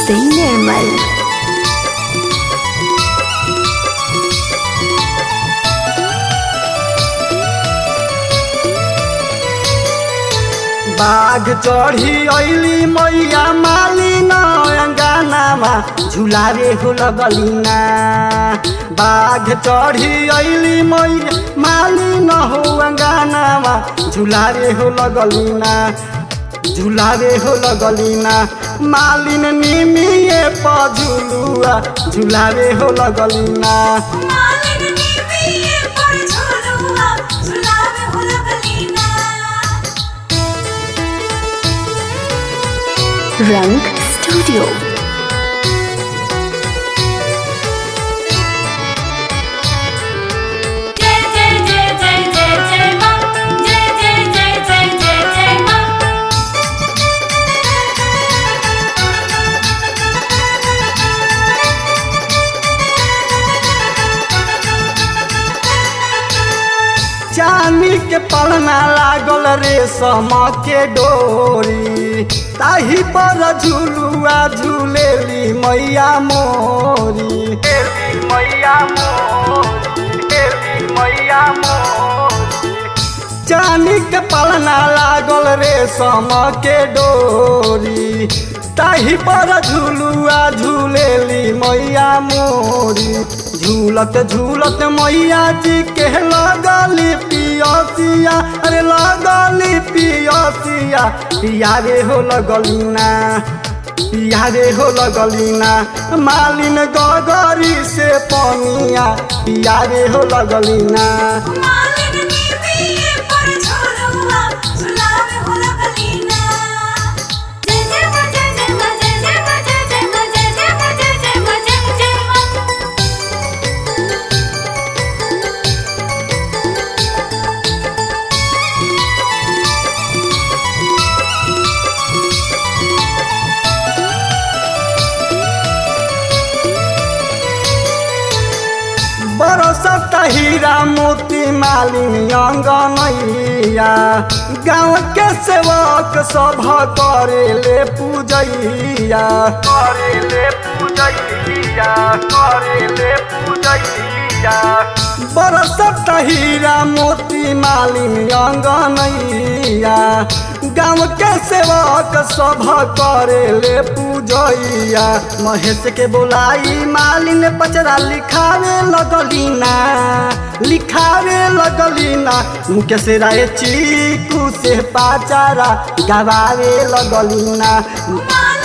से निर्मल। बाघ चढ़ी अली मैया मालिन अंगनामा झुलारे हो लगलिना। बाघ चढ़ी अली मैया मालिन हो अंगनामा झुलारे हो लगलिना। झुलारे हो लगलिना मालिन निमिए पझुलुआ झुलारे हो लगलिना। रंग स्टूडियो। चांदी के पलना लागल रेशम के डोरी ताही पर झुलुआ झूलेली मैया मोरी। मैया मोरी मैया मोरी। चांदी के पलना लागल रेशम के डोरी ताही पर झुलुआ झूलेली मैया मोरी। झूलत झूलत मैया जी के लगली पियसिया। अरे लगली पियसिया पियारे हो लगलिना। पियारे हो लगलिना मालिन गगरी से पनिया पियारे हो लगलिना। बरसत हीरा मोती मालिनी अंगनैया। गाँव के सेवक सभ करेले पूजैया। करेले पूजैया करेले पूजैया। बरसत हीरा मोती मालिनी अंगनैया। गाँव के सेवक सभ करेले पूजैया। महेश के बोलाई मालिन पचरा लिखावे लगलिना। लिखावे लगलिना मुकेश राय चीकू से पाचारा गवावे लगलिना।